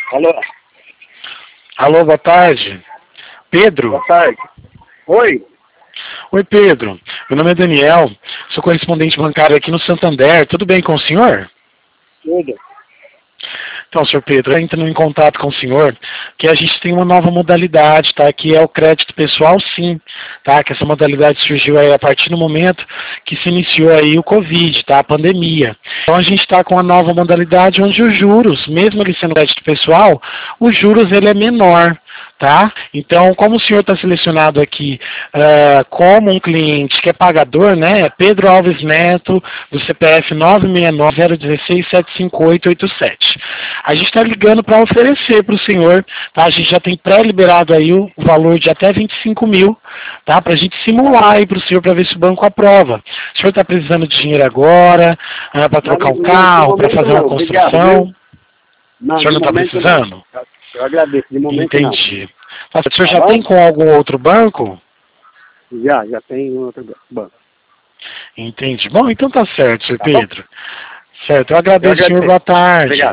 Alô? Alô, boa tarde. Pedro? Boa tarde. Oi? Oi, Pedro. Meu nome é Daniel, sou correspondente bancário aqui no Santander. Tudo bem com o senhor? Tudo. Então, senhor Pedro, entrando em contato com o senhor, que a gente tem uma nova modalidade, tá? Que é o crédito pessoal, sim, tá? Que essa modalidade surgiu aí a partir do momento que se iniciou aí o Covid, tá? A pandemia. Então, a gente está com uma nova modalidade onde os juros, mesmo ele sendo crédito pessoal, os juros ele é menor, tá? Então, como o senhor está selecionado aqui como um cliente que é pagador, né? É Pedro Alves Neto, do CPF 969-016-75887. A gente está ligando para oferecer para o senhor, tá? A gente já tem pré-liberado aí o valor de até 25 mil, tá? Para a gente simular aí para o senhor, para ver se o banco aprova. O senhor está precisando de dinheiro agora, para trocar um carro, para fazer uma construção? Não, O senhor não está precisando? Não. Eu agradeço, de momento Entendi. Tá, o senhor Tá já bom? tem com algum outro banco? não. Já tem outro banco. Entendi. Bom, então tá certo, senhor Tá bom? Pedro. Certo, eu agradeço, senhor. agradeço. Boa tarde. Obrigado.